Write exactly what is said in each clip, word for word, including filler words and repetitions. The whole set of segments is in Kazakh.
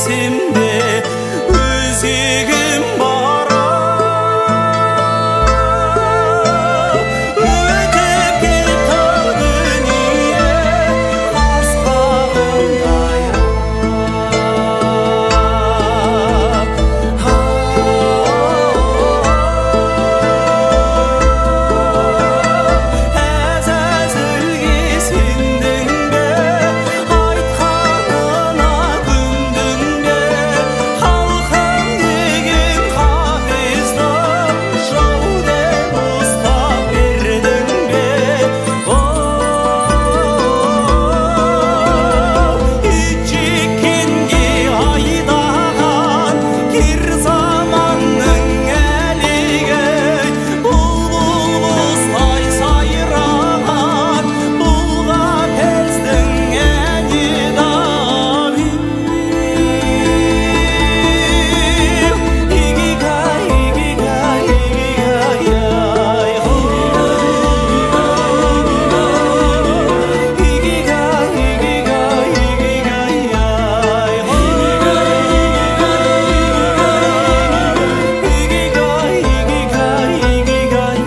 есімде өзегім бара өтіп кетті дүние асқағындай әзәзілге сендің бе айтқанына күндің бе халқым деген қағизды жау деп ұстап бердің бе ит жеккенге айдаған кер заманның әлегі бұлбұл құстай сайраған бұлға пездің әні дами игигай игигай игигай ай игигай игигай игигай ай игигай игигай игигай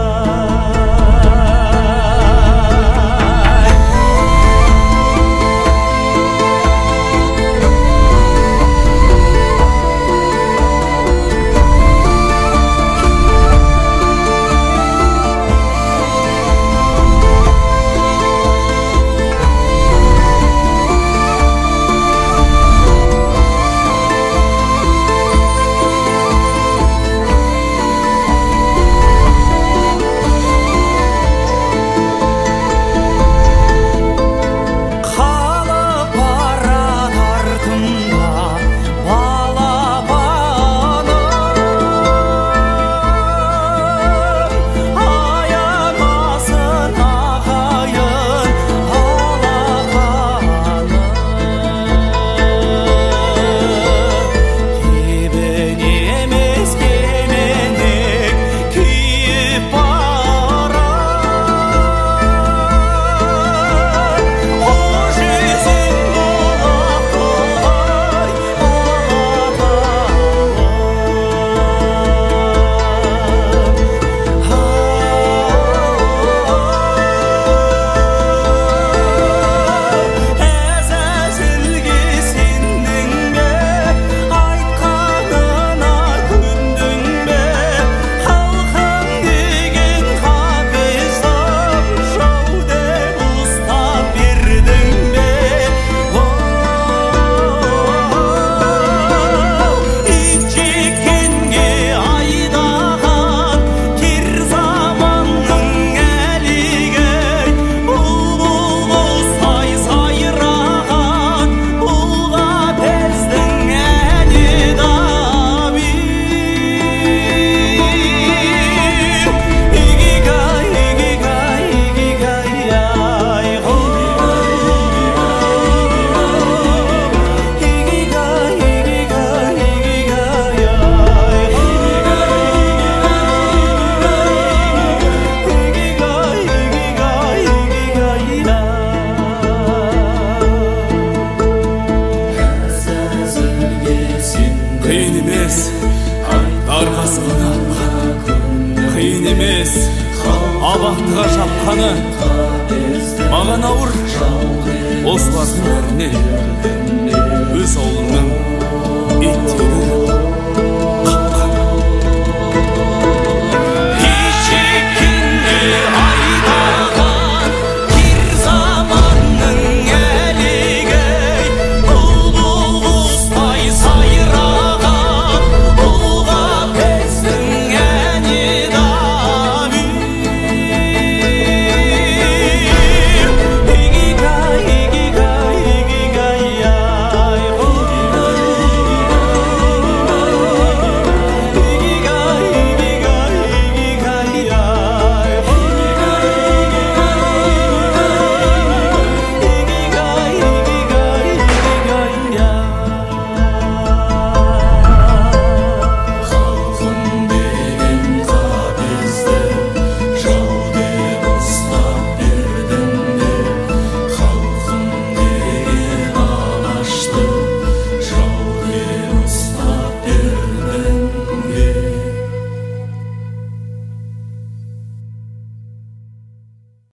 қалып барады артымда балапаным аямасын ағайын алақаным кебін емес кеменек киіп барам қош есен болақ толай әзәзілге сендің бе айтқанына күндің бе халқым деген қағизды жау деп ұстап бердің бе ит жеккенге айдаған кер заманның әлегі бұлбұл құстай сайраған бұлға пездің әні дами игигай игигай игигай ай игигай игигай игигай ай игигай игигай игигай қиын емес арқасына қиын емес абақтыға жапқаны маған ауыр осылардың бәріне